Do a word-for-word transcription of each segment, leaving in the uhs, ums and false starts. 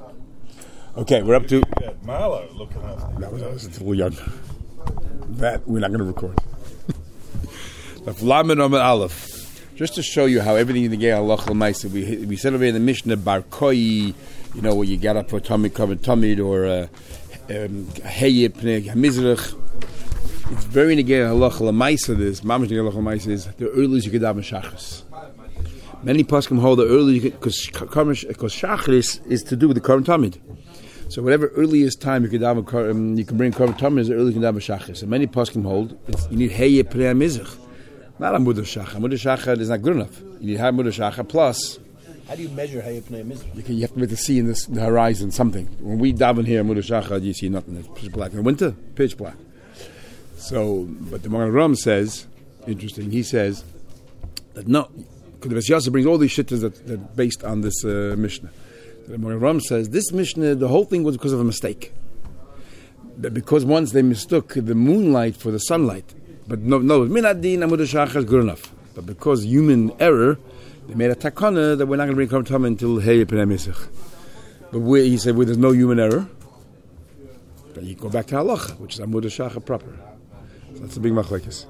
Okay, we're up to... Marlo looking at That was, that was a little young. That we're not going to record. The Lamed Amud Aleph. Just to show you how everything in the Gei Halach L'Maisa, we we said over in the Mishnah Bar Koi, you know, where you get up for Tamid, covered Tamid, or Heyip, Hamizrach. It's very in the Gei Halach L'Maisa, this, Mamash the Gei Halach L'Maisa is the earliest you could have Shachris. Many poskim hold the early, because Shachris is to do with the current Tamid. So whatever earliest time you could have, um, you can bring current Tamid is the earliest you can have Shachris. And many poskim hold, it's, you need Heyip, Hamizrach. Not a Mudah Shacha. Mudah Shacha is not good enough. You need Mudah Shacha plus. How do you measure Hayya Pnei Mizrach? You, you have to be able to see in this, the horizon something. When we daven here, Mudah Shacha, you see nothing. It's pitch black. In winter, pitch black. So, but the Magen Ram says, interesting, he says that no, because the Res Yasser brings all these shittas that, that are based on this uh, Mishnah. The Magen Ram says, this Mishnah, the whole thing was because of a mistake. But because once they mistook the moonlight for the sunlight, but no, no, Minadin Amud Shacha is good enough. But because human error, they made a takana that we're not going to bring Korban Tamid until Heyip Pnei Mizrach. But where, he said, where there's no human error, then you go back to halacha, which is Amud Shacha proper. So that's a big machlekes.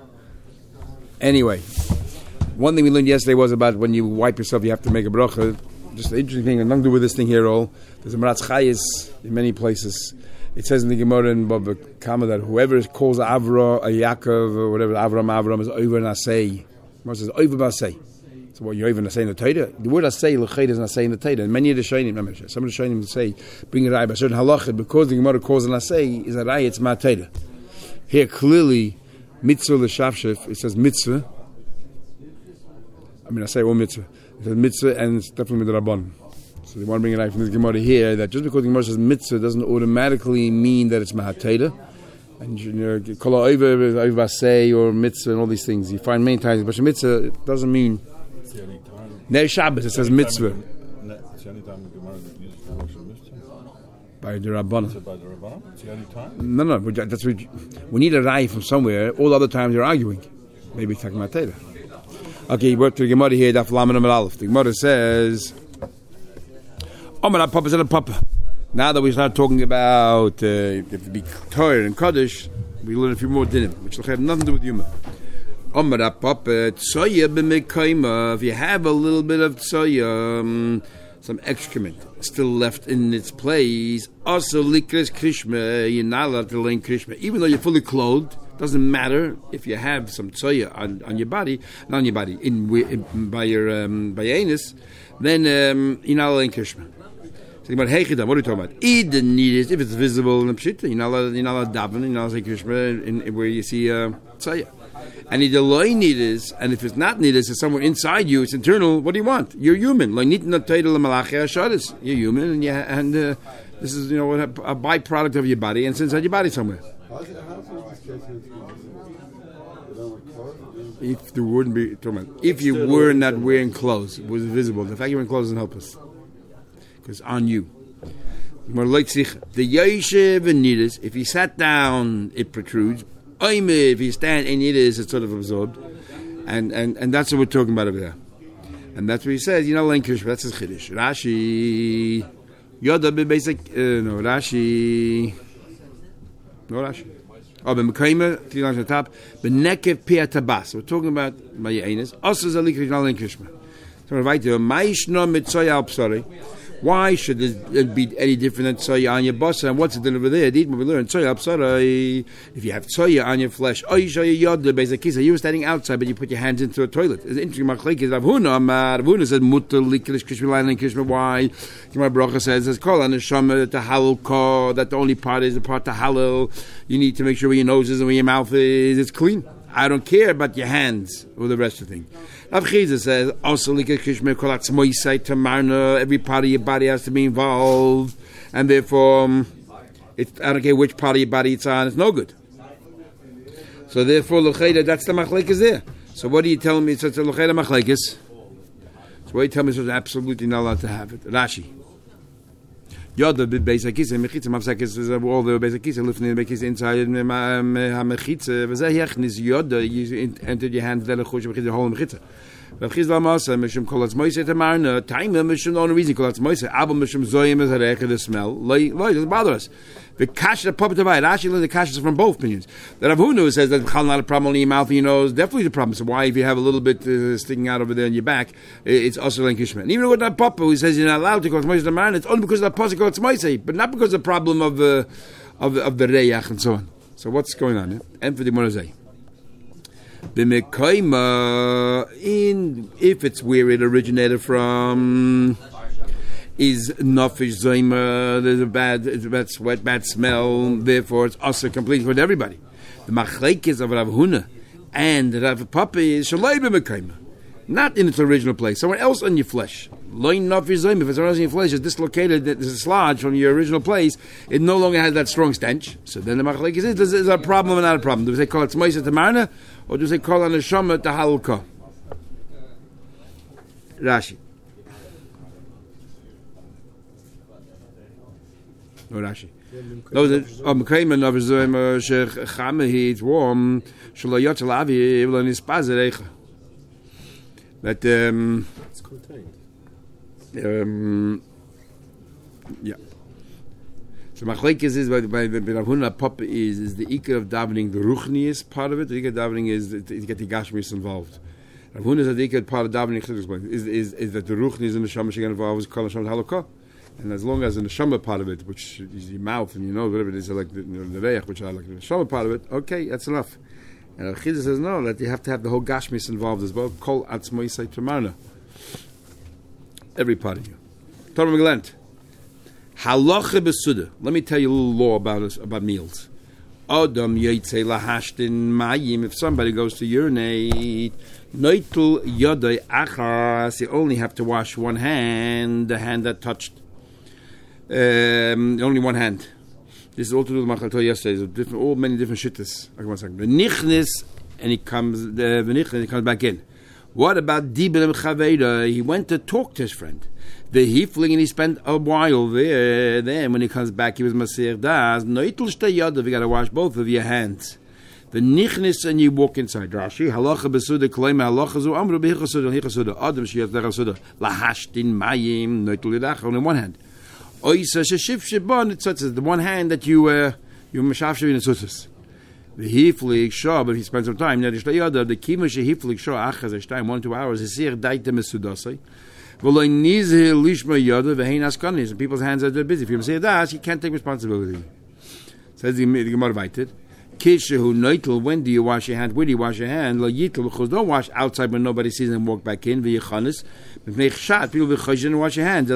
Anyway, one thing we learned yesterday was about when you wipe yourself, you have to make a bracha. Just an interesting thing, and nothing to do with this thing here at all. There's a Maratz Chayes in many places. It says in the Gemara in Bava Kama that whoever calls Avra, a Yaakov, or whatever, Avram, Avram, is over Nasei. Gemara says, over Nasei. So what, you're over Nasei in the Torah? The word Nasei, L'ched, is Nasei in the Torah. And many of the Shainim, some of the Shainim say, bring a Rai by certain halacha, because the Gemara calls it Nasei, is a Rai, it's Ma Torah. Here, clearly, Mitzvah L'Shavshef, it says Mitzvah. I mean, I say all Mitzvah. It says Mitzvah, and it's definitely Midrabban. So they want to bring it out from this Gemara here that just because the Gemara says mitzvah doesn't automatically mean that it's mahateda. And you know, kol ha'over, oivasei, or mitzvah, and all these things. You find many times, but mitzvah it doesn't mean. It's the only time. Ner Shabbos, it says mitzvah. It's the only time the Gemara uses the word mitzvah. By the Rabbanah. By the Rabbanah? It's the only time? No, no, that's what, we need a rai from somewhere. All other times you're arguing. Maybe it's talking about Teda. Okay, you work to the Gemara here, Daf Lamed Amud Aleph. The Gemara says. Papa said a Papa. Now that we start talking about uh, if it be Torah and Kaddish, we learn a few more dinim, which will have nothing to do with Yuma. Omar Papa, tsoya b'mekayma. If you have a little bit of tsoya, um, some excrement still left in its place, also likres krishma, you're not allowed to learn krishma, even though you're fully clothed. Doesn't matter if you have some tsoya on, on your body, not on your body, in, in by your um, by your anus, then um, you're not allowed to learn krishma. What are you talking about? Eden need if it's visible in the pshita. You're not allowed, you're not allowed to daven, you're not allowed to say Krishma in, in where you see uh, tzaya. And the loy need is, and if it's not need is, it's somewhere inside you, it's internal. What do you want? You're human. You're human, and you, and uh, this is you know a, a byproduct of your body, and it's inside your body somewhere. If there wouldn't be, if you were not wearing clothes, it was visible. The fact you're wearing clothes doesn't help us. It's on you. The Yoshev and Nidus, if he sat down, it protrudes. If he stand and Nidus, it's sort of absorbed. And, and and that's what we're talking about over there. And that's what he says, you know, Lankish, that's his Chiddush. Rashi, Yoda be basic, uh, no, Rashi, no Rashi. Oh, but Mekayma, three lines on the top, but Nekev Pia Tabas. We're talking about Mayainus. Also, Zalikrish, not Lankishma. So we're right there. Maishno Mitzoya Alpsari. Why should it be any different than tzoya on your basa? And what's it done over there? We learn tzoya absara. If you have tzoya on your flesh, oh, you show your yod bezakisa. You were standing outside, but you put your hands into a toilet. It's interesting. Machlekes is Rav Huna. Rav Huna said mutar likrish krishma and krishma. Why? My bracha says it's called on the shama that the halal kor, that the only part is the part to halal. You need to make sure where your nose is and where your mouth is, it's clean. I don't care about your hands or the rest of the thing. Rav Chizah says, also every part of your body has to be involved, and therefore, um, it's, I don't care which part of your body it's on, it's no good. So therefore, that's the machlekes there. So what are you telling me? It's a l'cheda machlekes. So what are you telling me? It's absolutely not allowed to have it. Rashi. Yoda bit beisakis and mechitza mafsakis is all the beisakis lifting the beisakis inside mechitza. Was that yachnis yoda? You entered your hand then a chush mechitza whole mechitza. Rav Chizda Masa, Mishum Kolatz Moise Tamarna, Time, Mishum, the only reason Kolatz Moise, Abba Mishum Zoyim is Harecha, the smell, Loi, Loi, doesn't bother us. The Kash, the Puppet Tavai, Rashi learns the Kash from both opinions. The Rav Hunu says that Chal not a problem in your mouth and your nose, definitely the problem. So why, if you have a little bit uh, sticking out over there in your back, it's also like Kishma. And even with that Papa who says you're not allowed to Kolatz Moise Tamarna, it's only because of that Pasuk Kolatz Moise, but not because of the problem of, uh, of, of the Reyach and so on. So what's going on here? And for the Morazai. B'mekayma, in if it's where it originated from, is nafish zayma. There's a bad, it's a bad sweat, bad smell. Therefore, it's also complete for everybody. The machlekes of Rav Huna and Rav Papa is shalai b'mekayma, not in its original place, somewhere else on your flesh. Loin nafish zayma. If it's somewhere else on your flesh, it's dislocated, it's dislodged from your original place. It no longer has that strong stench. So then the machlekes is: is it a problem or not a problem? Do we say call it tzmoisa tamarna? Or do they call on the neshama to halukah? Rashi. No Rashi. No, the Mekayma of Zoyim Shech Chamehi. It's warm. Shalayot Shalavi. Evil and Ispazerecha. That um. It's contained. Um. Yeah. So machlekes is by by the Rav Huna Papa is is the ikar of davening, the ruchnius part of it. The ikar of davening is to get the gashmis involved. Rav Huna is the ikar part of davening is is is that the ruchnius and the neshama should get involved. Is called neshama halakha, and as long as the neshama part of it, which is your mouth and you know whatever it is, like the, you know, the reich, which I like the neshama part of it, okay, that's enough. And Rav Chizda says no, that you have to have the whole gashmis involved as well. Kol atzmoisei tamarna, every part of you. Torah Megalent. Halacha besuda. Let me tell you a little law about us, about meals. Adam yaitzei lahashtin mayim. If somebody goes to urinate, noitul yodai achas. You only have to wash one hand, the hand that touched. Um, only one hand. This is all to do with Machlekes yesterday. There's different, all many different shittas. Okay, one second. The nichnis, and he comes. The nichnis, he comes back in. What about Dibel Chaveda? He went to talk to his friend. The Hifling, and he spent a while there. Then, when he comes back, he was Masir Das. Noitel shtei yadav. You got to wash both of your hands. The nichnis, and you walk inside. Rashi halacha besuda kleima halacha zu amru behichasuda hichasuda adam shiyat derasuda lahashtin mayim noitel yadach on one hand. Oisa sheshif shibon tzutzes, the one hand that you uh, you mashafshav in the tzutzes. The Hiflik shah, but if he spends some time, the kima shehiflik shah achaz eshtayim one two hours. Is here daite mesudasei. And people's hands are busy. If you say that, you can't take responsibility. Says the Gemara Vaited. When do you wash your hand? Where do you wash your hand? Don't wash outside when nobody sees and walk back in. People will wash your hands.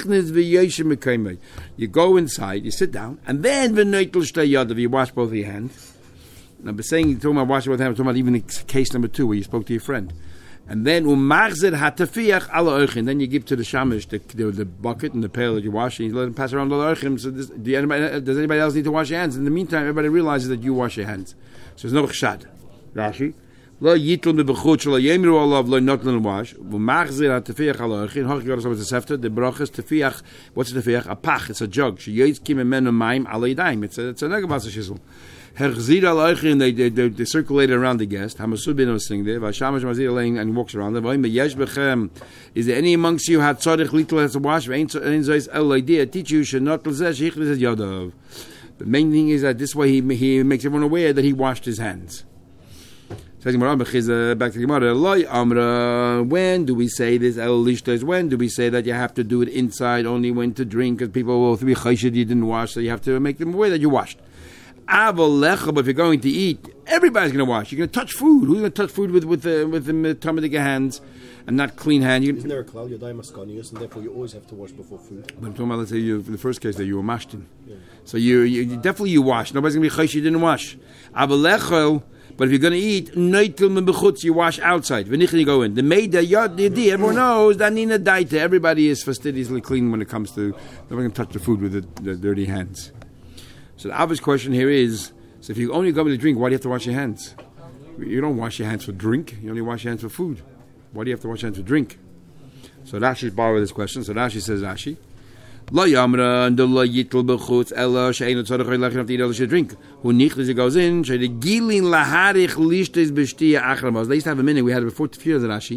You go inside, you sit down, and then you wash both of your hands. And I'm saying, you're talking about washing both hands, I'm talking about even case number two where you spoke to your friend. And then umachzer hatafiach ala oichin. Then you give to the shamish the, the, the bucket and the pail that you wash, and you let them pass around the oichin. So this, do anybody, does anybody else need to wash your hands? In the meantime, everybody realizes that you wash your hands. So there's no chshad. Rashi lo yitl mebechut shelo yemru olav lo not lo wash. Umachzer hatafiach ala oichin. Hoch got us over the sefter. The brachas tafiach. What's the tafiach? A pach. It's a jug. She yoyz kim emenu mayim ala yadayim. It's a it's a negavas shizzle. Herzid al-Eichim, they, they, they, they circulated around the guest. Hamasud bin was sitting there. Vashamash Mazir laying and walks around them. Is there any amongst you had tzadich little has to wash? Teach you should not possess. The main thing is that this way he, he makes everyone aware that he washed his hands. Back to the Gemara. When do we say this? When do we say that you have to do it inside only when to drink? Because people will be chayshid you didn't wash, so you have to make them aware that you washed. But if you're going to eat, everybody's going to wash. You're going to touch food. Who's going to touch food with with the with the Talmudic hands and not clean hands? Isn't there a klal yadayim maskanius, and therefore you always have to wash before food? But I'm talking about, let's say, you, for the first case that you were mashtin. Yeah. So you, you definitely you wash. Nobody's going to be chayish you didn't wash. But if you're going to eat, you wash outside. You go in. The maid, everyone knows that nina daita. Everybody is fastidiously clean when it comes to. Nobody can touch the food with the, the dirty hands. So the obvious question here is, so if you only go to drink, why do you have to wash your hands? You don't wash your hands for drink, you only wash your hands for food. Why do you have to wash your hands for drink? So Rashi borrowed this question. So Rashi says, Rashi, Lo yamra and lo yitl bechutz ella she'enu tzarech leichem have to eat ella she drink. Who nichlis it goes in, she'de gilin laharich lishtes b'shtia achramos. They used to have a minute, we had it before to fear the Rashi,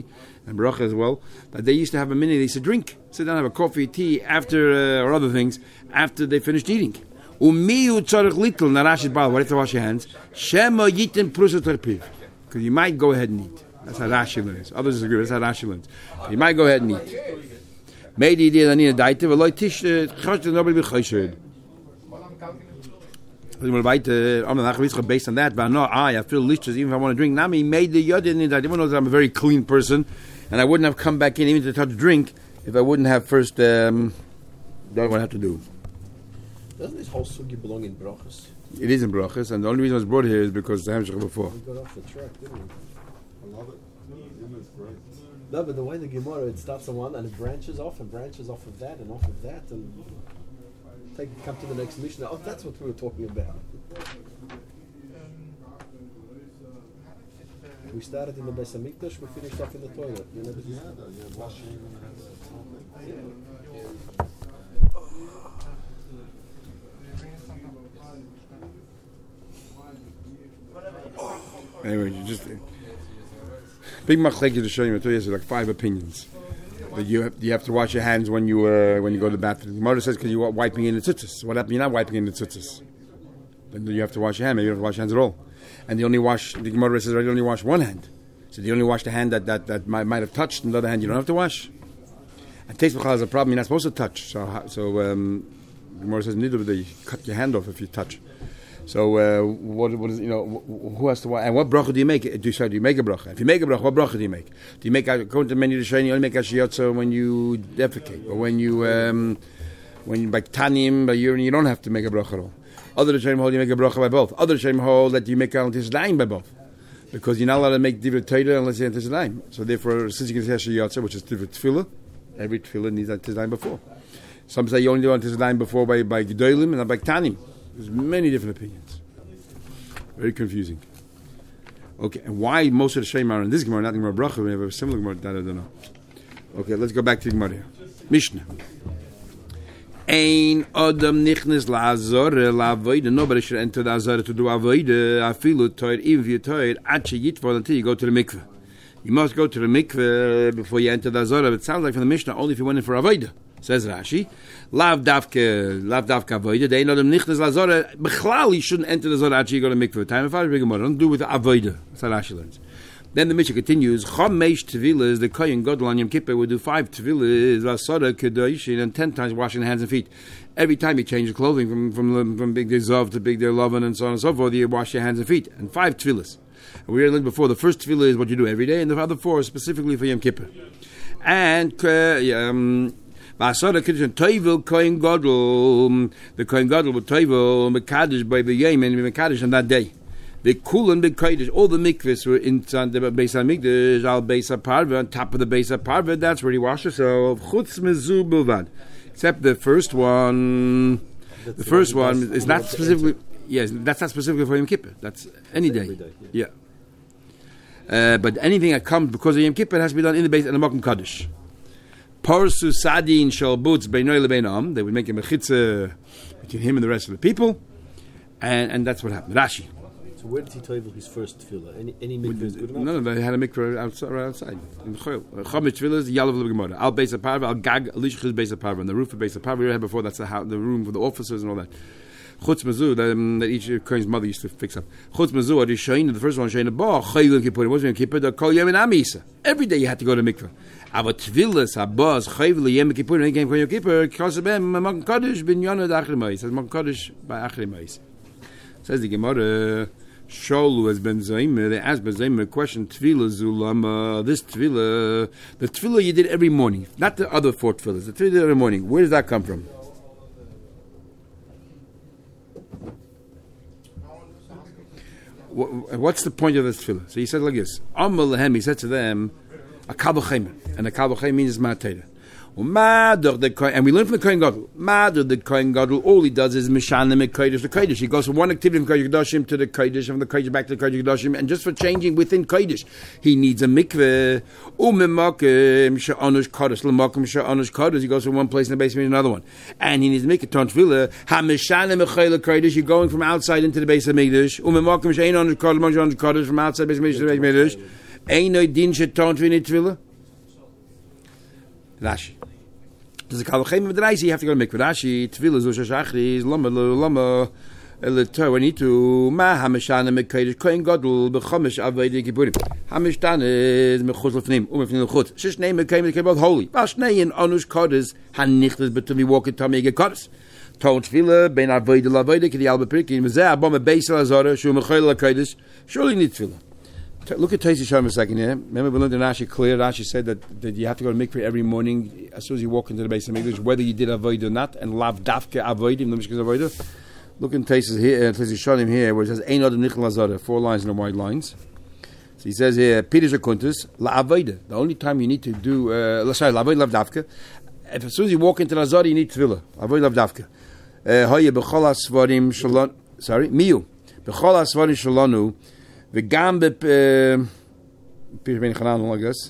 and bracha as well, that they used to have a minute, they used to drink, sit down, have a coffee, tea, after, uh, or other things, after they finished eating. Umiyu tzarech little, narashit bal, what if to wash your hands? Shema yitin prusa terpiv. Because you might go ahead and eat. That's how Rashi learns. Others disagree, that's how Rashi learns. You might go ahead and eat. Maybe the idea that daite, but like tish, chashte nobody be chayshid. Based on that, but no, I, I feel lishas even if I want to drink. Nami made the yodin. I didn't know that I'm a very clean person, and I wouldn't have come back in even to touch drink if I wouldn't have first um, done what I have to do. Doesn't this whole sugi belong in brachas? It is in brachas, and the only reason it's brought here is because the Hamshach before. We got off the track, didn't we? I love it. It's great. No, but the way the Gemara, it starts on one and it branches off and branches off of that and off of that and take come to the next Mishnah. Oh, that's what we were talking about. We started in the Beis Hamikdash, we finished off in the toilet. You know, Yeah, the, yeah, washing and something. Anyway, you just big machlekes to show you. I told you, there's like five opinions. But you have, you have to wash your hands when you uh, when you go to the bathroom. The Gemara says because you're wiping in the tzitzis. What happens? You're not wiping in the tzitzis. Then you have to wash your hand. Maybe you don't have to wash your hands at all. And the only wash the Gemara says you only wash one hand. So you only wash the hand that that, that might, might have touched, and the other hand you don't have to wash. And taste b'chal is a problem. You're not supposed to touch. So so um, the Gemara says neither you cut your hand off if you touch. So uh, what what is you know who has to wash, and what bracha do you make? Do you, sorry, do you make a bracha? If you make a bracha, what bracha do you make? Do you make according to many Rishonim? You only make ashiyotza when you defecate or when you um, when you by tanim by urine. You don't have to make a bracha at all. Other Rishonim hold you make a bracha by both. Other Rishonim hold that you make al tisdaim by both, because you're not allowed to make divrei Torah unless you have tisdaim. So therefore, since you can say ashiyotza, which is divrei tefillah, every tefillah needs a tisdaim before. Some say you only want tisdaim before by by gedolim and not by tanim. There's many different opinions. Very confusing. Okay, and why most of the Shem are in this Gemara, not in Gemara Bracha, we have a similar Gemara that I don't know. Okay, let's go back to the Gemara here. Mishnah. Ein Adam nichnes la'azor la'avoida. Nobody should enter the azor to do avoida. Afilu toir, even if you're toir, atche yitvol, until you go to the mikveh. You must go to the mikveh before you enter the azor. But it sounds like from the Mishnah, only if you went in for avoida. Says Rashi, lav davke, lav davke avoida. They know them nichnas lazora. Bechlal, you shouldn't enter the zora until you go to mikveh. Time if I bring a don't do with the avoida. That's how Rashi learns. Then the Mishnah continues. Chamesh tevilas, the kohen gadol on Yom Kippur would do five tevilas, vasara kedoshin, and ten times washing the hands and feet. Every time you change the clothing from from from big day zav to big day lovan and so on and so forth, you wash your hands and feet. And five tevilas. We learned before. The first tevilah is what you do every day, and the other four are specifically for Yom Kippur. And uh, um. Vasara Kedushin Toivel Kohen Gadol, the Kohen Gadol with Toivel Mekadosh by the Yom and Mekadosh on that day. The Kulan Mekadosh, all the mikvahs were inside the Beis Hamikdash, al Beis HaParvah, on top of the Beis HaParvah. That's where he washed himself. Chutz mezu bilvad, except the first one. That's the first one is not specifically. Yes, that's not specifically for Yom Kippur. That's any day. day. Yeah. yeah. Uh, but anything that comes because of Yom Kippur has to be done in the Beis and the Makom Kadosh. Parsu Sadin Shal Butz Beinoy Lebeinam. They would make a mechitza between him and the rest of the people, and and that's what happened. Rashi. So where did he toivel his first tefillah? Any any mikvah is good enough? No, no, they had a mikvah outside, right outside in the Chol. Chametz tefillah is the Yalav of the Gemara. Al Beis HaParvah, Al Gag Alishchus Beis HaParvah, on the roof of Beis HaParvah. We had before. That's the house, the room for the officers and all that. Chutz Mazu, that, um, that each Kohen's mother used to fix up. Chutz Mazu, or the Shayin, the first one, Shayin, Ba, Chayil Kippur, it wasn't Kippur, the Kol Yom Amisa. Every day you had to go to mikvah. Aber Tvilas, Habaz, Chayil Yom Kippur, and he came from Yom Kippur, Kosabem, Makom Kadosh, Ben Yonah, Achri Ma'is. Says Makom Kadosh by Achri Ma'is. Says the Gemara, Sholu has been Zayim, they asked Ben Zayim a question, Tvila Zulam, this Tvila, the Tvila you did every morning, not the other four Tvilas, the Tvila you did every morning. Where does that come from? What's the point of this tefillah? So he said like this: Amal lehem, he said to them, a kal v'chemer, and a kal v'chemer means ma'atayda. And we learn from the Kohen Gadol. Madar the Kohen Gadol, all he does is mishanim the kodesh the kodesh. He goes from one activity from kodesh kedoshim to the kodesh, from the kodesh back to the kodesh kedoshim, and just for changing within kodesh, he needs a mikveh. Umemakim she'anush kodesh l'makim she'anush kodesh. He goes from one place in the basement to another one, and he needs to make a ton tefillah. Ha mishanim echayla kodesh. You're going from outside into the base of mikdash. Umemakim she'anush kodesh, l'makim she'anush kodesh, from outside base of mikdash to the base of mikdash. Ain't no din she'ton tefillah tefillah. Rashi. There's a Kalvachim with Rashi, you have to go to mikveh. Rashi, Tefillah, Zusha Shachri, Lama, Lama, Elitor, we need to, Ma, Hamishana, Mekaidish, Kohen Godel, Bechomish, Avedi, Kipurim. Hamishtan is Mechuz Lefnim, Umefnim Lechut. Shish name, Mekayim, Mekayim, both holy. Vashnei, and Anush Kodes, Hanichtas, Betumi, Walk it, Tommy, get Kodes. Ton Tefillah, Ben Avedi, Lavedi, Kedi Alba Pirkin, Mezeh, Abom, Beisel, Azara, Shum, Mechoil, Lakaidish. Surely you need Tefillah. Look at Taisi Shalom a second here. Remember we learned in Rashi clear. Rashi said that, that you have to go to mikveh every morning as soon as you walk into the base of mikveh, whether you did avoid or not, and lav dafke avoid him, the mishkas avoid. Look in Taisi here, uh, Taisi Shalom here, where it says Ein Adam Nichel Azara, four lines in the white lines. So he says here, Pirish Akuntus la avoid. The only time you need to do, uh, sorry, la avoid lav dafke. As soon as you walk into the Azara, you need tefillah. Avoid lav dafke. Hoye bechol asvarim shalon. Sorry, miu bechol asvarim shalonu. V'gam be Pirish ben Chanan, I guess.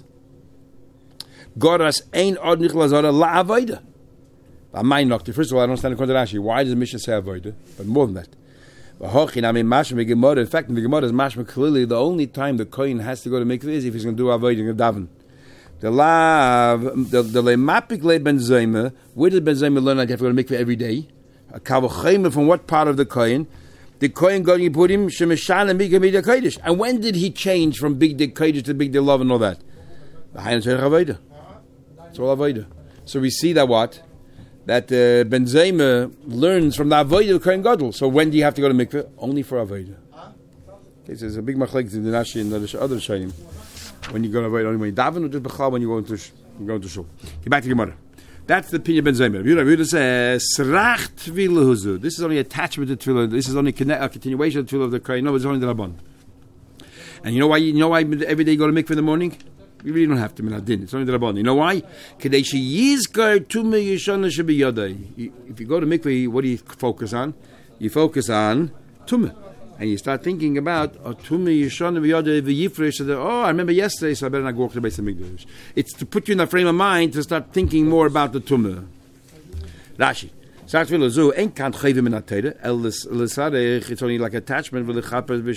Goras ein od nichel azara la avoida. I might not. First of all, I don't understand the contradiction. Why does the Mishnah say avoida? But more than that, v'hochin I mean mashma gemara. In fact, in the Gemara is mashma clearly the only time the kohen has to go to mikveh is if he's going to do avoida in daven. The lav the the lemapik le ben zayma. Where did ben zayma learn that you have to go to mikveh every day? A kavachayim from what part of the kohen? The Kohen Gadol put him shemeshan big big kodesh. And when did he change from big big kodesh to big big love and all that? The Hayan Terech Avodah. It's all Avodah. So we see that what that uh, Ben Zayma learns from the Avodah of Kohen Gadol. So when do you have to go to mikveh? Only for Avodah. Okay, so there's a big machlek in the Rashi and the other shayim. When you go to Avodah, only when you daven or just bechal when you go into you go into shul. Get back to Gemara. That's the opinion of Ben Zaymer. Yehuda says, "Srach tefillah huzu." This is only attachment to tefillah. This is only a continuation of tefillah of the Kohen. No, it's only the Rabban. And you know why? You know why every day you go to mikveh in the morning? You really don't have to. Minadin. It's only the Rabban. You know why? If you go to mikveh, what do you focus on? You focus on tumah. And you start thinking about oh, oh, I remember yesterday, so I better not go to the base of Mikdash. It's to put you in the frame of mind to start thinking more about the tumah. Rashi. It's only like attachment and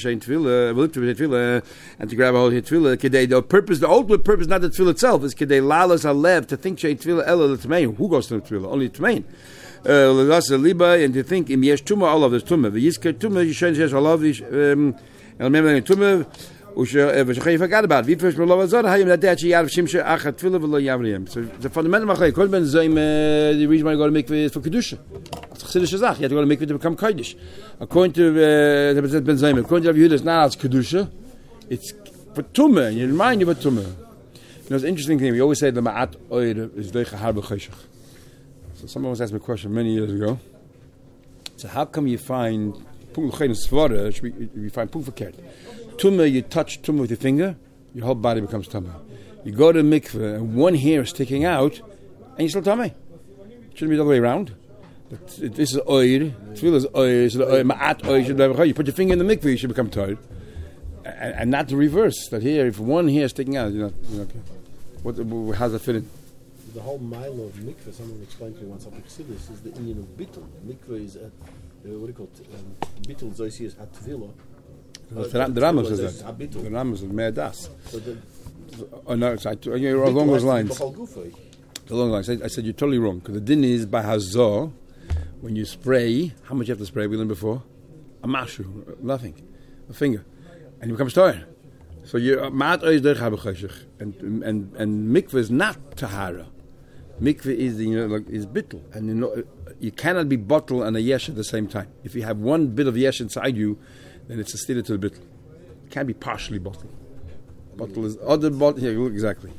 to grab a hold of tefillah. The purpose, the ultimate purpose, not the tefillah itself, is kedei lalas alev to think shein tefillah ela l'tmein. Who goes to the tefillah? Only tmein. Uh, and to think in yesh tumah, all of this tumah. The yisker tumah, you shouldn't just all of this. And remember the tumah, which you forgot about. We first love azar. How you that day actually yav shimsha achat tefillah v'lo yavriyim. So the fundamental machlek. Kol ben zayim. The reason why you go to mikveh is for kedusha. It's chassidus shazach. You have to go to mikveh to become kodesh. According to the uh, ben zayim, according to Rav Yehuda, it's not as kedusha. It's for tumah. You remind you of tumah. You know, it's an interesting thing. We always say the ma'at oir is deicha harba cheshach. So someone was asked me a question many years ago. So how come you find you find pung verkehrt? Tumah, you touch tumah with your finger, your whole body becomes tumah. You go to mikveh and one hair is sticking out, and you're still tumah. It shouldn't be the other way around. But this is oir. Tefillah is oir. So the ma'at oir. You put your finger in the mikveh, you should become tired, and, and not the reverse. That here, if one hair is sticking out, you're not, you're not okay. What? How does that fit in? The whole mile of mikveh, someone explained to me once, I'll see this, is the Indian of bittul. Mikveh is, at, uh, what do you call it? Um, bittul, Zoysi is at Tevila. The Rambam says that. The Rambam says Me'adas. Oh no, so I, you're along those lines. Along those lines. I, I said you're totally wrong, because the din is by hazor, when you spray, how much you have to spray? We learned before? A mashu, nothing. A finger. And you become tired. So you're ma'at oiz derech habechashich. And and and mikveh is not tahara. Mikveh is, you know, like, is bittul, and you know you cannot be bottle and a yesh at the same time. If you have one bit of yesh inside you, then it's a stila to the bittul. It can't be partially bottle. Bottle is other bottle. Yeah, exactly.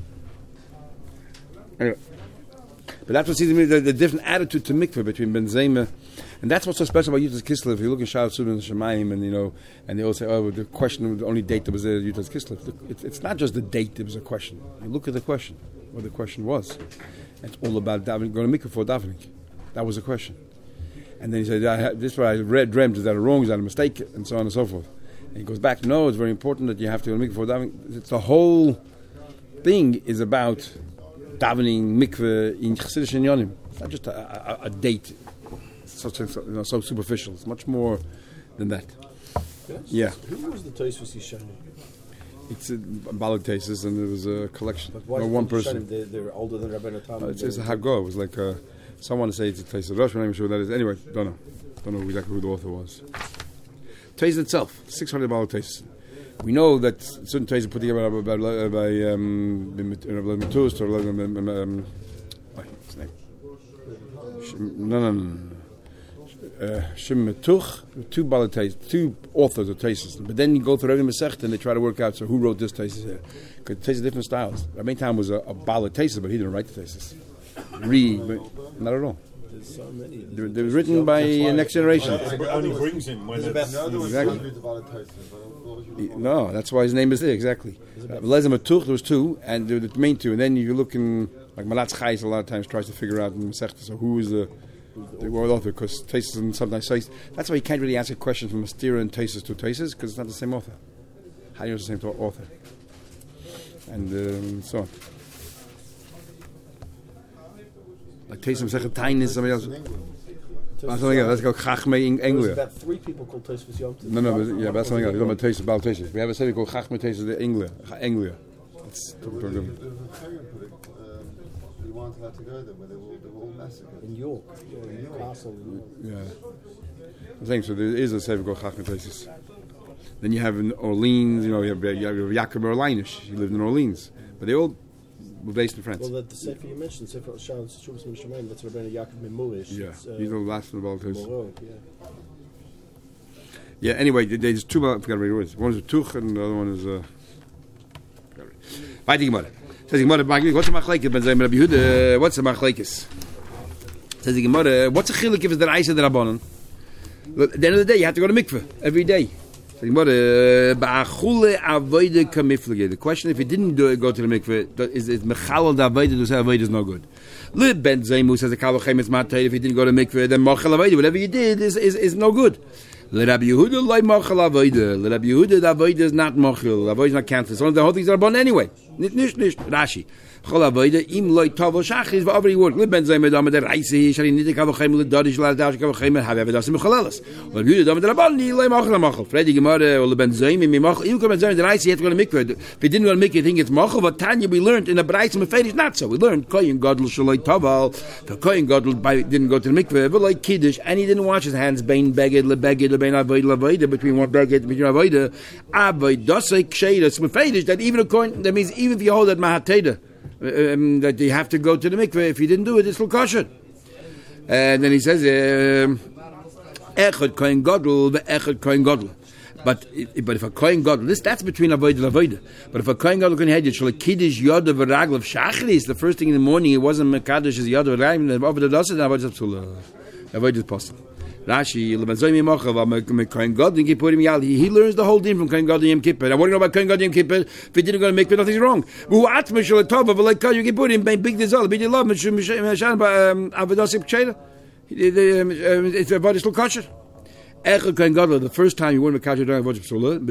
Anyway, but that's what seems to me the, the different attitude to mikveh between Ben Zayma, and that's what's so special about Yutas Kislev. If you look at Sha'ar Sudan and Shemaim, and you know, and they all say, "Oh, the question, the only date that was there, Yutas Kislev." It's, it's not just the date; it was a question. You look at the question, what the question was. It's all about davening, going to mikveh for davening. That was the question. And then he said, I, "This is what I read, dreamt. Is that a wrong? Is that a mistake?" And so on and so forth. And he goes back. No, it's very important that you have to go to mikveh for davening. It's the whole thing is about davening mikveh in Chassidish Inyanim. It's not just a, a, a date. It's so, so, you know, so superficial. It's much more than that. Yes. Yeah. Who was the Tosfos Yishani? It's a Balag Tesis, and there was a collection. But why No, do one you think person. They're, they're older than Rabbeinu Tam. Uh, it's, it's a Haggadah. It was like uh, someone say it's a Tesis Rosh. I'm not even sure what that is. Anyway, don't know. Don't know exactly who the author was. Tesis itself, six hundred Balag Tesis. We know that certain Tesis put together by by, by um, Matus or um, what's his name? No, no, no. Uh, Shem Metuch, two Balag two authors of Tesis. But then you go through every Masechta and they try to work out, so who wrote this Tesis here? Because Tesis different styles. Rabbeinu Tam was a, a Balag Tesis, but he didn't write the Tesis. Read, but not at all. There's so many. They, they were written by uh, next generation. It only brings him when it's... Exactly. No, that's why his name is there, exactly. Lezer Metuch, there was two, and there were the main two. And then you look in, like Malatz Chais a lot of times tries to figure out in Masechta, so who is the the world author, because Tesis and sometimes says that's why you can't really answer questions from a Stira and Tesis to Tesis, because it's not the same author. How do you know it's the same author? And um, so on. Like Tesis and Masechet Tain is somebody else. Ah, something else. Let's go Chachmei in There's Englia. about three people called Tosfos Yom Tov. No, no, but, yeah, but that's something else. You don't Tesis, about Tesis. We have a seven called Chachmei Tesis in Englia. Englia. It's we weren't allowed to go there, where they were, they were all massacred. In York, yeah, in Newcastle. Yeah. I'm saying, so there is a seven called Chachmei Tesis. Then you have in Orleans, you know, you have, you have Yaakov Orleanish. He lived in Orleans. But they all were based in France. Well, the, the Sefer you mentioned, Sefer Shas Shuvas Min Shemaim, that's Rabbeinu Yaakov Memurish. Yeah, uh, he's the last of the Baltos. Moreau, yeah. Yeah, anyway, there's two, I forgot what it was. One is a Tuch and the other one is a... Weiter Gemara. Says the Gemara, what's a Machlekes? Ben Zayim Rabbi Yehuda, what's a Machlekes? Says the Gemara, what's a Chiluk if it's the Reis of the Rabbanon? At the end of the day, you have to go to mikveh every day. The question, if you didn't do it, go to the mikveh, is is mechalal the avodah to say avodah is no good. Lib ben Zaymu says the kalochem is matay. If you didn't go to mikveh, then machal avodah, whatever you did is is, is no good. Le Rabbi Yehuda loy machal avodah. Le Rabbi Yehuda the avodah is not machal. Avodah is not counted. So the whole things are born anyway. Nicht nicht nicht. Rashi. Chol avodah im loy tavo shachis v'avri work. Lib ben Zaymu dama der reisi shari niti kalochem le dadish la dadish kalochem have evadas mechalalas. Le Rabbi Yehuda dama der rabban loy machal machal. Fredi Gemara or ben Zaymu mi machal. Even ben Zaymu the reisi you have to go to mikveh. If you didn't go to mikveh, you think it's machal. But Tanya we learned in the Brais and Mefedish not so. We learned koyin gadol shaloi taval. The koyin gadol didn't go to the mikveh, but like kiddush, and he didn't wash his hands. Bein beged lebeged lebein avoid levoida between one beged between avoida. Avoid dosei kshedas Mefedish. That even according that means even if you hold that mahateda. Um, that you have to go to the mikveh. If you didn't do it, it's still kosher. And then he says, "Echad kohen gadol, echad kohen gadol." But but if a kohen gadol, this that's between avodah and avodah. But if a kohen gadol can head it, shall kiddush yodav v'raglav shachris. The first thing in the morning, it wasn't mekadosh his yodav v'raglav. The avodah does it. Avodah is psula. Avodah is possible. Rashi, he learns the whole thing from Kohen Gadol Yom Kippur. I want to know about Kohen Gadol Yom Kippur. If he didn't go to make nothing's wrong. It's about still kosher. The first time you weren't kosher during Avodah Psula,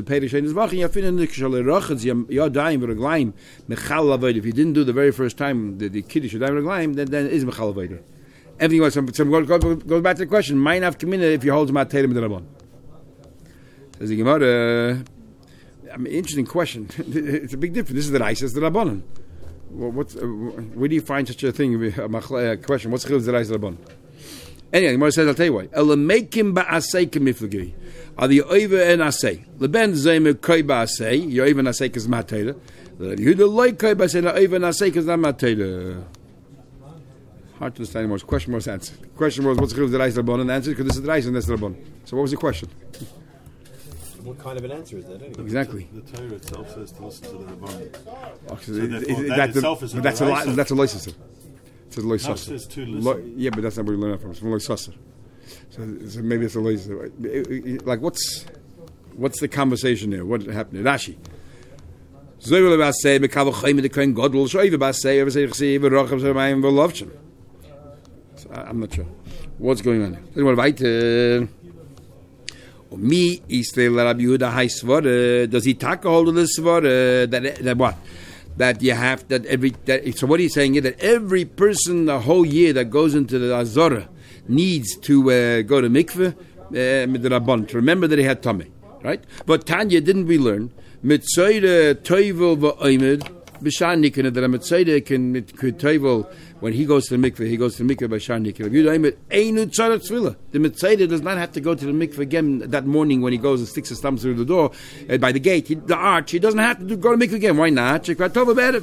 if you didn't do the very first time the, the Kiddush then then it is Mechal Avodah. Everything else, so go, go, go back to the question. Mine have come in if you hold Mat Tatum D'Rabban. Says the Gemara, I mean, interesting question. It's a big difference. This is the Reis, it's the Rabbanon. Well, what's, uh, where do you find such a thing, a question? What's the Chiluk the Reis of the Rabbanon? Anyway, the Gemara says, I'll tell you why. Elamekim ba'asei k'miflagi. Are the Oiva and Asei. Leben Zayim koi ba'asei. Your Oiva and Asei is Mat Tatum. Yehuda loy koi ba'asei. The Oiva and Asei is not Mat Tatum. Hard to understand anymore. Question was answer. The question was, what's the Chiluk the Reis Rabban? And the answer is because this is the Reis and that's the Rabban. So what was the question? What kind of an answer is that anyway? Exactly. The Torah itself says to listen to the Rabban. Oh, so So it, therefore, it, that that itself the, is but a that's a Reis. li- that's a loisaser. It says No, it loisaser. says to listen. Lo- yeah, but that's not where we learn it from. It's from loisaser. So, so maybe it's a loisaser. Like what's what's the conversation there? What happened? Rashi. Zoyvel b'asei b'kavol chayim the kohen gadol shoyve b'asei v'sei chsi v'rochav z'mayim v'lovchem. I'm not sure what's going on. Anyone weiter? Me is the Rabbi Yehuda high svara. Does he take a hold of this svara that that what that you have that every that so what he's saying is that every person the whole year that goes into the Azorah needs to uh, go to mikveh uh, with the Rabban to remember that he had tummy, right? But Tanya didn't we learn Mitzayde toivel v'oimed b'shan nikin. That a mitzayde can could toivel when he goes to the mikveh. He goes to the mikveh b'shan nikin. Rabbi Yehuda oimed einu tzara tefillah. The mitzayde does not have to go to the mikveh again that morning when he goes and sticks his thumb through the door uh, by the gate, he, the arch. He doesn't have to do, go to the mikveh again. Why not? Shekvat tova be'erev.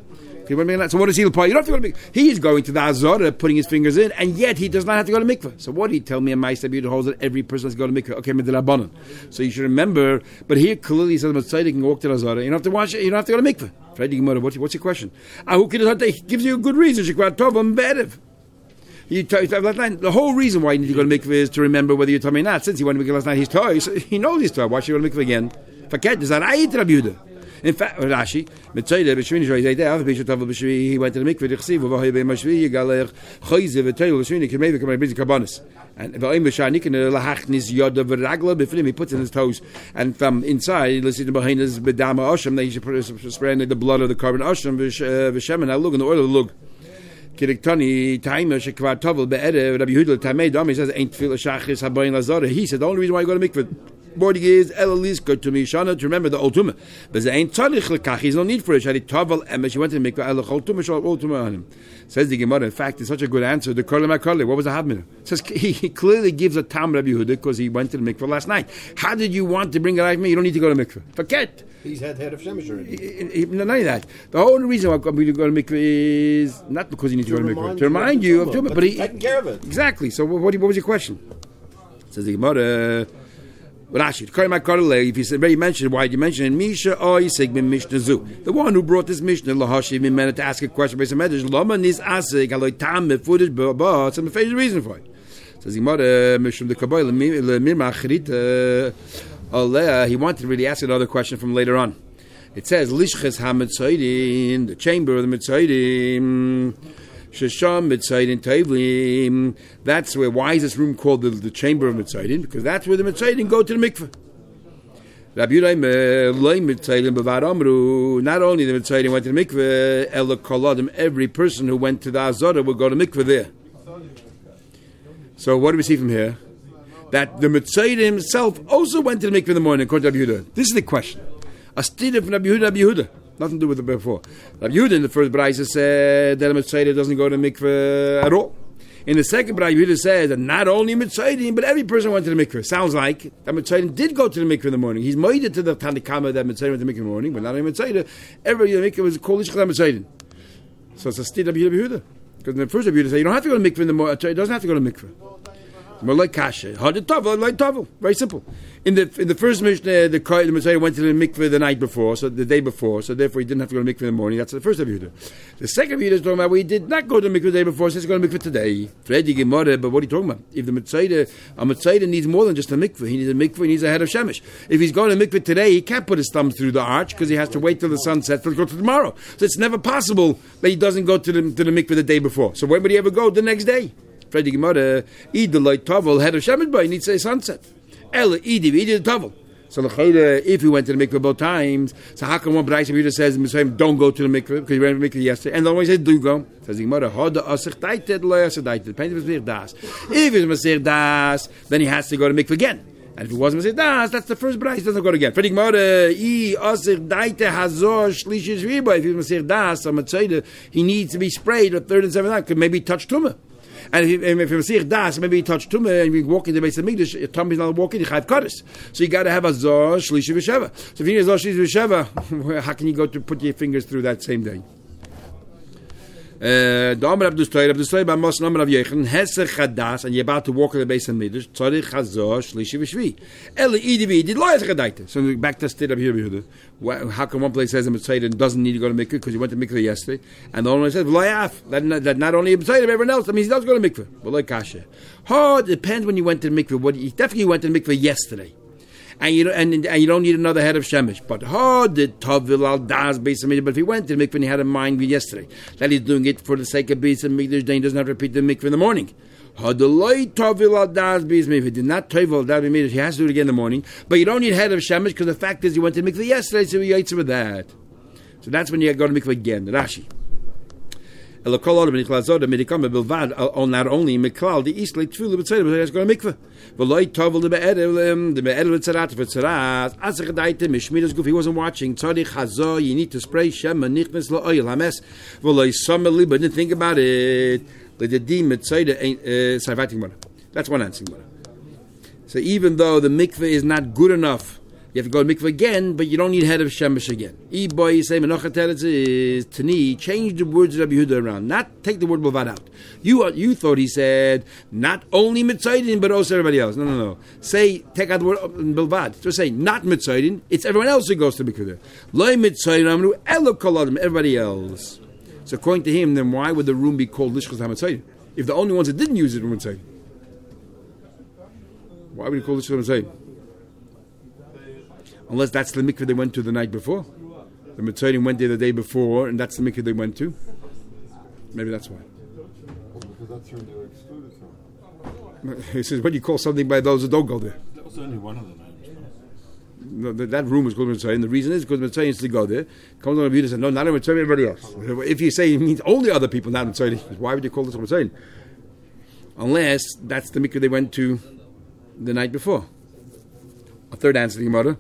So what does he apply? You don't have to go to mikveh. He is going to the Azara, putting his fingers in, and yet he does not have to go to mikveh. So what did he tell me? And my Sabir holds that every person has to go to mikveh. Okay, midrabanan. So you should remember. But here clearly he says Mitzayde can walk to the Azara. You don't have to watch it. You don't have to go to mikveh. Friday Gemara. What's, what's your question? He gives you a good reason. Shekvat tova be'erev. You t- the whole reason why you need to go to mikveh is to remember whether you're tummy or not. Since he went to mikveh last night, he's toy. So he knows he's toy. Why should he go to mikveh again? Forget this. Rabbi Yehuda. In fact, Rashi, Mitzayde b'shvini shoyzei de'av b'shutav b'shvi. He went to the mikveh. D'chsiv u'vahay b'mashvi yigalech choyze v'toil b'shvini k'mei v'kamei b'zi karbonis. And v'oim b'shanikin lahachnis yoda v'ragla b'flim. He puts in his toes, and from inside, listen to behind his bedama osham. They should spray the blood of the carbon osham v'shemen halug and the oil of the lug. Kiriktani timer shekvar tovel be'erev. Rabbi Yehuda tamei dam. He says ain't tefillah shachris habayin lazara. He said the only reason why you go to mikveh morning is elalis go to me shana to remember the old tumah. But there ain't tzarich lekach. There's no need for it. Shadi tovel emesh. She went to the mikveh elach old tumah shal old tumah on him. Says the Gemara. In fact, it's such a good answer. The kolim hakolim. What was the hadmin? Says he, he clearly gives a tam Rabbi Yehuda because he went to the mikveh last night. How did you want to bring it out of me? You don't need to go to mikveh. Forget. He's had head of Shemesh already. He, he, none of that. The whole reason why I'm going to go to mikveh is not because you need to, to go to mikveh. To remind you of tumah, but, but he taking care of it. Exactly. So what, what was your question? Says the Gemara. Rashi, if you already mentioned, why did you mention it? Misha oy segmin Mishnah zu. The one who brought this Mishnah, Lahashi, meant to ask a question based on Medrash. Lama nis asik, aloy tam footage, but some favorite reason for it. Says the Gemara, Mishum the Kabbalah, Mirma Achrit, Aleh. He wanted to really ask another question from later on. It says, Lishches ha-Mitzaydim, the chamber of the Mitzaydim. Shesham Mitzaydim Tevlim. That's where. Why is this room called the, the chamber of Mitzaydim? Because that's where the Mitzaydim go to the mikveh. Rabbi Yehuda loy Mitzaydim b'var amru. Not only the Mitzaydim went to the mikveh, ela kol adam. Every person who went to the Azara would go to mikveh there. So what do we see from here? That the Mitzaydim himself also went to the mikveh in the morning. According to Rabbi Yehuda. This is the question. A state of Rabbi Yehuda, Rabbi Yehuda. Nothing to do with it before. Rabbi Yehuda in the first brayso said that a Mitzaydim doesn't go to mikveh at all. In the second brayso, Yehuda says that not only Mitzaydim, but every person went to the mikveh. Sounds like that Mitzaydim did go to the mikveh in the morning. He's made it to the Tanakama that Mitzaydim went to the mikveh in the morning, but not only Mitzaydim. Every mikveh was called Ishchad Mitzaydim. So it's a state of Yehuda. Because in the first Rabbi Yehuda said you don't have to go to mikveh in the morning. It doesn't have to go to mikveh. More like kasha. Hard tavel, like tavel. Very simple. In the in the first Mishnah, the the Messiah went to the mikveh the night before, so the day before, so therefore he didn't have to go to the mikveh in the morning. That's the first of Yehuda. The second Yehuda is talking about where he did not go to the mikveh the day before, so he's going to the mikveh today. Fredi Gemara, but what are you talking about? If the Messiah, a Messiah needs more than just a mikveh. He needs a mikveh, he needs a head of shemesh. If he's going to the mikveh today, he can't put his thumb through the arch because he has to wait till the sun sets to go to tomorrow. So it's never possible that he doesn't go to the, to the mikveh the day before. So when would he ever go? The next day. Fredi Gemara, Eid the light tavel, head of shemesh, but he needs to say sunset. Ella, Eid, Eid the tavel. So if he went to the mikveh both times, so how come one brayso Yehuda says don't go to the mikveh because he went to the mikveh yesterday, and the other one says do go? Says the Gemara, Hoda asich daited lo asich daited. Depends if it's masir das. If it's masir das, then he has to go to the mikveh again. And if it wasn't masir das, that's the first brayso. Doesn't go again. Fredi Gemara, I asich daite hazor shlish shviba. If he's masir das, or matzayda, he needs to be sprayed at third and seventh night. Could maybe touch tumah. And if, if you're Masir Das, maybe he touched Tumah and you walk in the base of Mikdash, your tummy is not walking, you have Kaddish. So you got to have a Zor, Shlishi, V'Sheva. So if you need a Zor, Shlishi, V'Sheva, how can you go to put your fingers through that same day? The Amar Abdus Toyer, Abdus Toyer, Bamos, Amar Av Yechon, Hesech Chadas, and you're about to walk in the base of Mikdash, Tzorich, Hazor, Shlishi, V'Shvi. Eli, Idi, V'Idi, did Loyas Chadaita. So back to the state of here, how come one place says a Mitzayah doesn't need to go to Mikveh because he went to Mikveh yesterday, and the other one says V'Loyaf, that, that not only a Mitzayah, but everyone else, that means he does go to Mikveh. V'Loy Kasha. Oh, it depends when you went to the Mikveh. What, he definitely went to the Mikveh yesterday. And you, and, and you don't need another head of Shemesh. But oh, the Tavil al Das Beis Hamikdash. But if he went to the mikveh and he had in mind yesterday that he's doing it for the sake of Beis Hamikdash, then he doesn't have to repeat the mikveh in the morning. Hadaloi Tavil al Das Beis Hamikdash. If he did not Tavil al Das Beis Hamikdash, he has to do it again in the morning. But you don't need head of Shemesh because the fact is you went to the mikveh yesterday, so he yaitz with that. So that's when you go to the mikveh again. Rashi. Ela kol adam nichlas zoda medikam belvad on not only miklal the east like tefillah but say but has got a mikveh. Veloy tovel the be'edel the be'edel tzarat v'tzarat as a gedaite mishmidas guf he wasn't watching tzadich hazo you need to spray shem nichnas la'oil hames veloy somely but didn't think about it the dedim mitzayda ain't sarvating one. That's one answer. So even though the mikveh is not good enough, you have to go to mikveh again, but you don't need head of shemesh again. E boy, you say menachat teretz is tani. Change the words of Rabbi Yehuda around. Not take the word bilvad out. You you thought he said not only mitzaydin but also everybody else. No, no, no. Say take out the word bilvad. Just say not mitzaydin. It's everyone else who goes to mikveh there. Loy mitzaydin amru elo kol adam. Everybody else. So according to him, then why would the room be called lishchus hamitzaydin if the only ones that didn't use it were mitzaydin? Why would you call lishchus hamitzaydin? Unless that's the mikveh they went to the night before. The Mitzrayim went there the day before, and that's the mikveh they went to. Maybe that's why. Well, because that's where they were excluded from. He says, what do you call something by those who don't go there? That was only one of the names. No, that, that room is called Mitzrayim. The reason is because Mitzrayim used to go there. Comes on the and says, no, not Mitzrayim, everybody else. If you say it means only other people, not Mitzrayim, why would you call this Mitzrayim? Unless that's the mikveh they went to the night before. A third answer to the Gemara.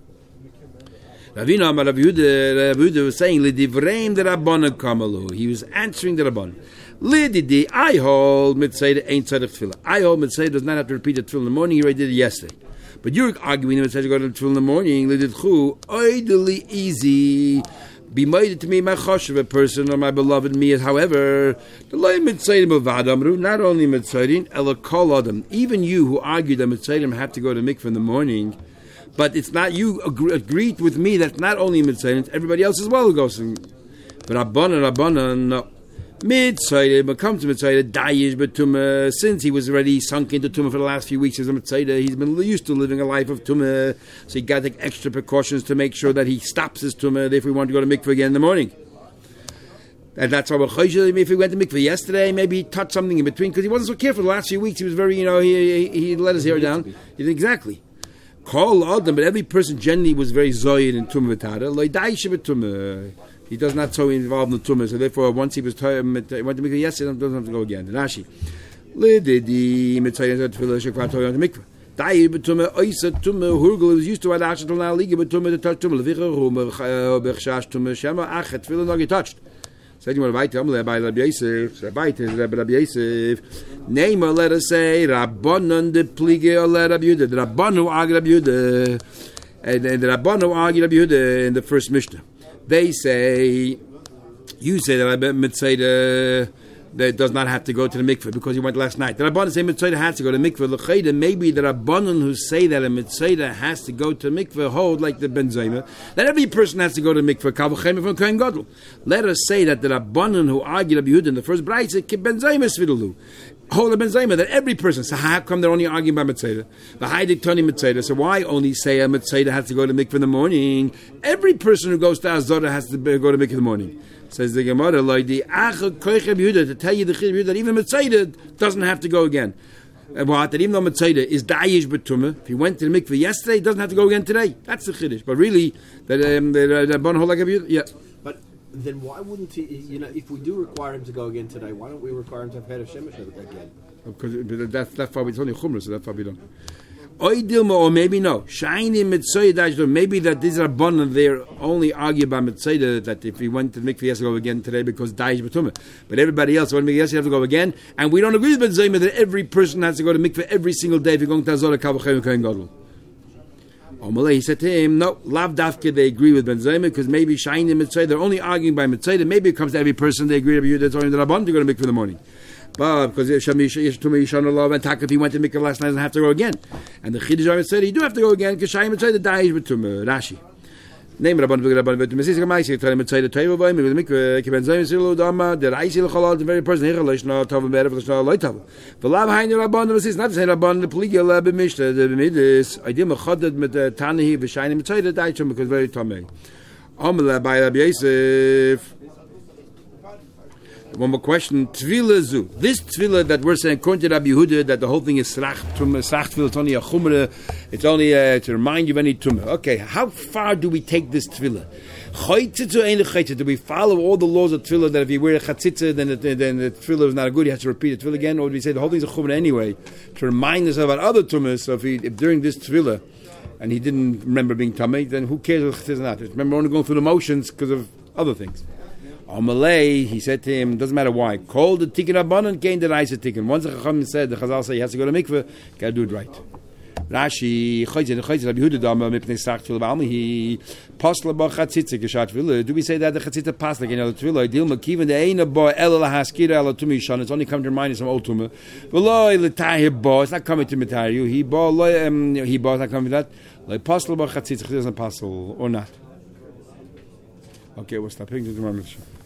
Ravina Amar Rav Yehuda, Rav Yehuda was saying, "Lidivreim the Rabbanan kamalu." He was answering the Rabbanan. Lididi, I hold mitzayda ain't tzadich tefillah. I hold mitzayda does not have to repeat the tefillah in the morning. He already did it yesterday. But you're arguing that mitzayda go to the tefillah in the morning. Lididchu, oidly easy. Be made to me my choshev, a person or my beloved me. However, the loy mitzaydim b'vad amru, not only mitzaydim, ela kol adam. Even you who argue that mitzaydim have to go to mikveh in the morning. But it's not you agree, agreed with me that not only mitzaydim, it's everybody else as well who goes to. But Rabbanan, Rabbanan, no. Mitzaydim, but come to mitzaydim, dayish betumah. Since he was already sunk into tumah for the last few weeks as a mitzaydim, he's been used to living a life of tumah. So he got to take extra precautions to make sure that he stops his tumah if we want to go to mikveh again in the morning. And that's why if he went to mikveh yesterday, maybe he touched something in between because he wasn't so careful the last few weeks. He was very, you know, he he, he let his hair down. Exactly. Call Adam, but every person generally was very zoyin in tumah v'tara. He does not so involved in the tumah, so therefore once he was tired, went to mikveh yesterday, he doesn't have to go again. Rashi, lididi mitzayim tefillah shekvar toyah to mikveh. Dayi b'tumah oisa tumah hurgul was used to adash until now liga b'tumah to touch tumah levicha hu b'chshash tumah shema achet tefillah not get touched. Said you want to write him by Rabbi Yosef. Rabbi Rabbi Yosef. Name or let us say Rabbanon de plige or let Rabbi Yehuda. The Rabbanu argue Rabbi Yehuda, and the Rabbanu argue Rabbi Yehuda in the first Mishnah. They say you say that Rabbi Mitzayda that does not have to go to the mikveh because he went last night. The Rabbanan say Mitzayda has to go to the mikveh. L'chayda, maybe the Rabbanan who say that a Mitzayda has to go to the mikveh hold like the Ben Zayma that every person has to go to the mikveh. Kavachem from Kohen Gadol. Let us say that the Rabbanan who argued Rabbi Yehuda in the first brayz said Ben Zayma svidalu. Hold the Ben Zayma that every person. So how come they're only arguing about Mitzayda? The Haidik Tani Mitzayda. So why only say a Mitzayda has to go to the mikveh in the morning? Every person who goes to Azora has to go to mikveh in the morning. Says the Gemara, like the Achad Koich Rabbi Yehuda, to tell you the Chiddush that even Mitzayda doesn't have to go again. And what? That even though Mitzayda is Dayish B'tumah, if he went to the mikveh yesterday, he doesn't have to go again today. That's the Chiddush. But really, that um, the the Bon Holak Rabbi Yehuda, yeah. But then why wouldn't he? You know, if we do require him to go again today, why don't we require him to have had a shemesh again? Because that's that's why it's only chumrah, so that's why we don't. Or maybe no. Shiny mitzayda. Maybe that these are abundant. They're only argue about mitzayda that if he went to the mikveh, he has to go again today because dayish b'tumah. But everybody else, when he has to go again, and we don't agree with mitzayda that every person has to go to mikveh every single day if you're going to Azora Kavachem Kohen Gadol. Omalei, he said to him, no, lav dafke. They agree with Ben Zayma because maybe shiny mitzayda. They're only arguing by mitzayda. Maybe it comes to every person. They agree with you. That's only the rabban to go to mikveh in the morning. But because if he went to mikveh last night, doesn't have to go again. And the Chiddush said he do have to go again because Shayim said the dayish b'tumah. Rashi. Name Rabban Rabban but Mesiz Gamaisi tell him to say the table by me with mikveh kiben zayin silu dama the raisi l'chalal the very person here l'shna tov be'erev l'shna loy tov. V'lav hayin Rabban Mesiz not to say Rabban the pligel b'mishta the b'midis idea mechaded mit tanahi v'shayim mitzay the dayish because very tamei. Amla by Rabbi Yosef. One more question. Tvila zu. This tvila that we're saying, according to Rabbi Yehuda, that the whole thing is srach tumah, srach tvila. It's only a chumrah. It's only uh, to remind you of any tumah. Okay, how far do we take this tvila? Do we follow all the laws of tefillah that if you wear a chatzitza, then the, then the tefillah is not a good, you have to repeat the tefillah again? Or do we say the whole thing is a chumrah anyway, to remind us about other tumas? So if, he, if during this tefillah, and he didn't remember being tamei, then who cares if chatzitza or not? Remember only going through the motions because of other things. Amalei, he said to him, doesn't matter why. Call the tikkun abanan, gain the raisa tikkun. Once the chacham said, the chazal say he has to go to mikveh, got to do it right. Rashi, Chayzin, Chayzin, Rabbi Yehuda Dama, Mipnei Sach Tefillah Ba'almi, he Pasla Ba Chatzitza Geshat Tefillah. Do we say that the Chatzitza passed like another Tefillah? Dilma Kivan, the Eina Ba, Ela Lahaskira, Ela Tumi Shan, it's only come to remind us of old Tumah. V'loi L'tahir Ba, it's not coming to Mitar you. He Ba, Loi, um, he Ba, it's not coming to that. Loi Pasla Ba Chatzitza, it doesn't pass or not. Okay, we'll stop.